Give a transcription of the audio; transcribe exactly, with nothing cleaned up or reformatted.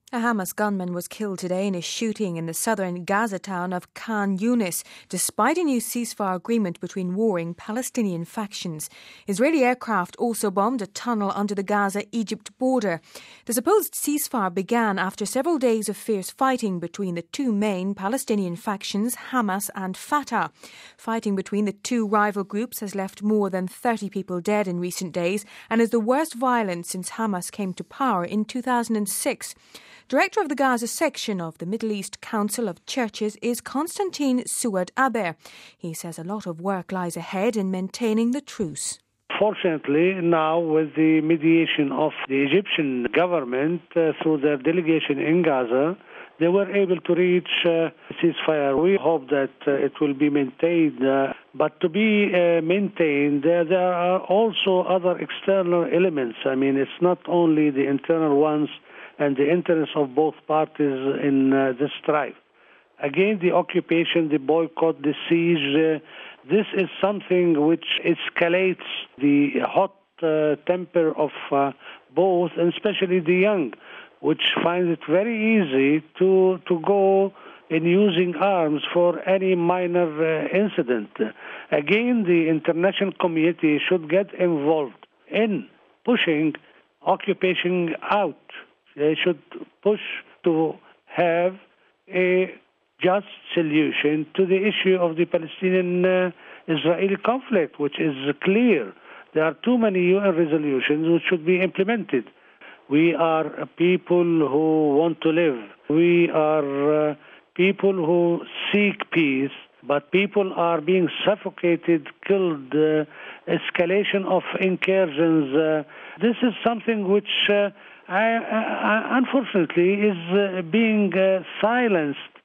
A Hamas gunman was killed today in a shooting in the southern Gaza town of Khan Yunis, despite a new ceasefire agreement between warring Palestinian factions. Israeli aircraft also bombed a tunnel under the Gaza-Egypt border. The supposed ceasefire began after several days of fierce fighting between the two main Palestinian factions, Hamas and Fatah. Fighting between the two rival groups has left more than thirty people dead in recent days and is the worst violence since Hamas came to power in two thousand six. Director of the Gaza section of the Middle East Council of Churches is Konstantin Suad-Aber. He says a lot of work lies ahead in maintaining the truce. Fortunately, now with the mediation of the Egyptian government uh, through their delegation in Gaza, they were able to reach uh, a ceasefire. We hope that uh, it will be maintained. Uh, but to be uh, maintained, uh, there are also other external elements. I mean, it's not only the internal ones and the interests of both parties in uh, this strife. Again, the occupation, the boycott, the siege, uh, this is something which escalates the hot uh, temper of uh, both, and especially the young, which find it very easy to, to go in using arms for any minor uh, incident. Again, the international community should get involved in pushing occupation out. They should push to have a just solution to the issue of the Palestinian-Israeli uh, conflict, which is clear. There are too many U N resolutions which should be implemented. We are a people who want to live. We are uh, people who seek peace, but people are being suffocated, killed, uh, escalation of incursions. Uh, this is something which uh, I, I, unfortunately is uh, being uh, silenced